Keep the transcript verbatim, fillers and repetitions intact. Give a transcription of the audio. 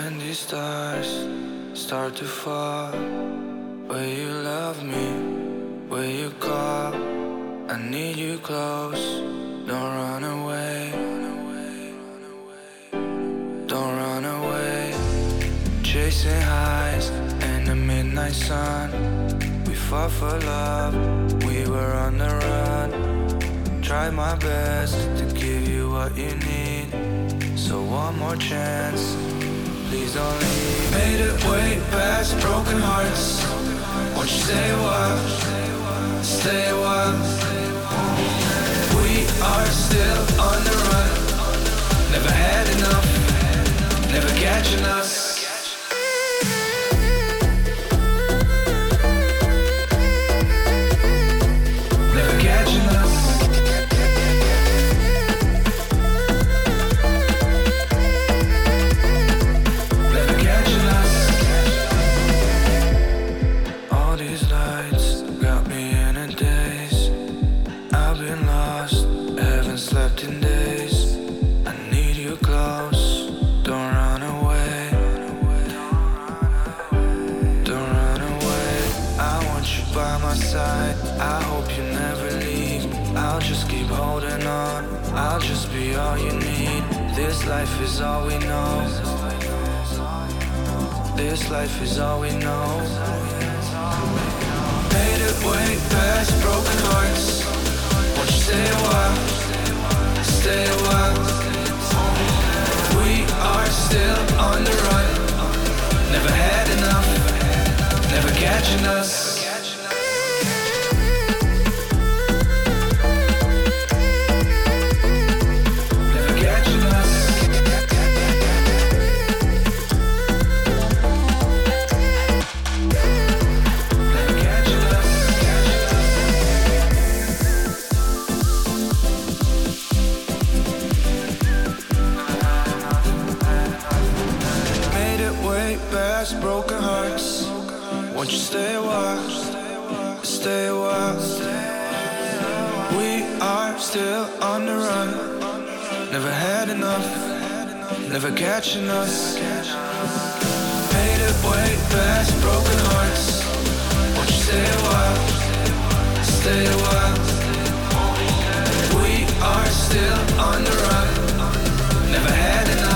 when these stars start to fall, will you love me? Will you call? I need you close. Don't run away. Don't run away. Chasing highs in the midnight sun. We fought for love. We were on the run. Tried my best to give you what you need. So one more chance, please don't leave. Made it way past broken hearts. Won't you stay a while? Stay a while. We are still on the run. Never had enough. Never catching us. Never catching us. Never catching us. All these lights got me in a daze. I've been lost, haven't slept in days. I need you close. Don't run away. Don't run away. I want you by my side. I hope you never leave. I'll just keep holding on. I'll just be all you need. This life is all we know. This life is all we know. Made it way past broken hearts. Won't you stay a while? Stay a while. We are still on the run. Never had enough. Never catching us. Never catching us. Never catching us. Made it way past broken hearts. Won't you stay a while? Stay a while. We are still on the run. Never had enough. Never catching us. Made it way past broken hearts. Won't you stay a while? Stay a while. We are still on the run. Never had enough.